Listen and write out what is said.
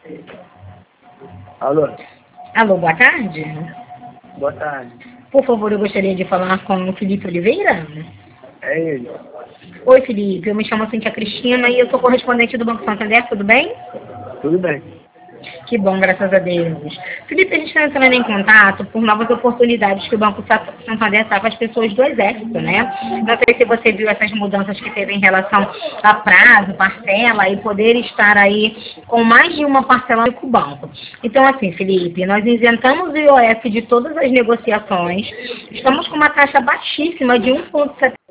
Alô? Alô, boa tarde. Boa tarde. Por favor, eu gostaria de falar com o Felipe Oliveira. É ele. Oi, Felipe. Eu me chamo Cintia Cristina e eu sou correspondente do Banco Santander, tudo bem? Tudo bem. Que bom, graças a Deus. Felipe, a gente está entrando em contato por novas oportunidades que o Banco Santander está com as pessoas do Exército, né? Não sei se você viu essas mudanças que teve em relação a prazo, parcela e poder estar aí com mais de uma parcela com o banco. Então, assim, Felipe, nós isentamos o IOF de todas as negociações, estamos com uma taxa baixíssima de 1,70